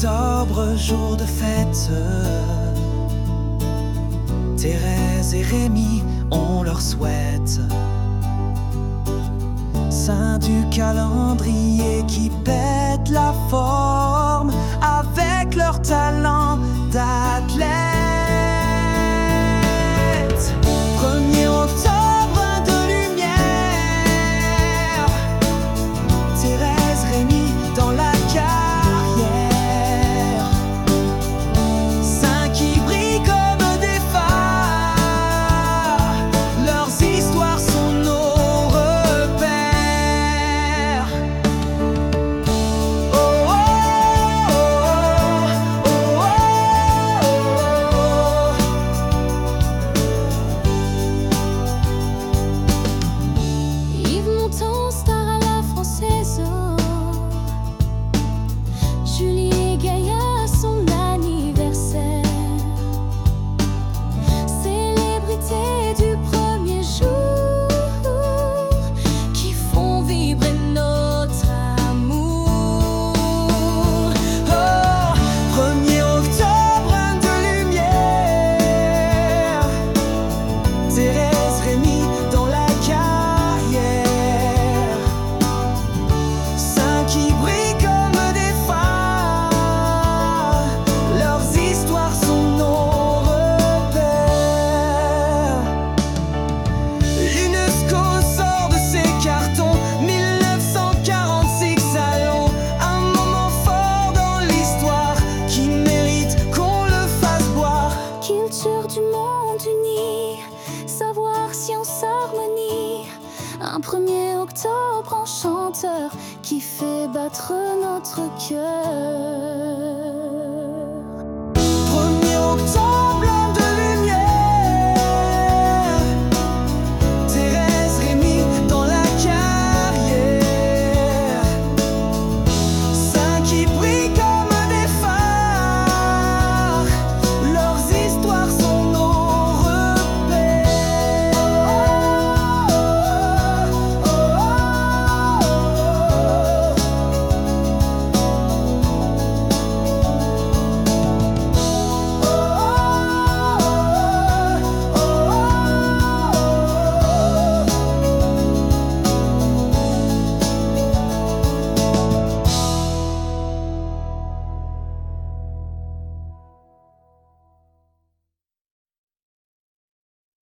octobre, jour de fête, Thérèse et Rémi, on leur souhaite. Saint du calendrier qui pète la forme avec leur talent d'athlète. 1er octobre, un de lumière, Thérèse, Rémi dans la carrière. Saints qui brillent comme des phares, leurs histoires sont nos repères. Oh, oh, oh, oh, oh, oh. Yves Montand, star à la française, Julie Gaillat à son anniversaire. Célébrités du premier jour qui font vibrer notre amour. Oh, 1er octobre, un de lumière, Thérèse, Rémi dans la carrière. Saints qui brillent comme des phares, leurs histoires sont nos repères. L'UNESCO sort de ses cartons, 1946 salon, un moment fort dans l'histoire qui mérite qu'on le fasse boire. Culture du monde uni, savoir, science, harmonie. Un 1er octobre enchanteur qui fait battre notre cœur.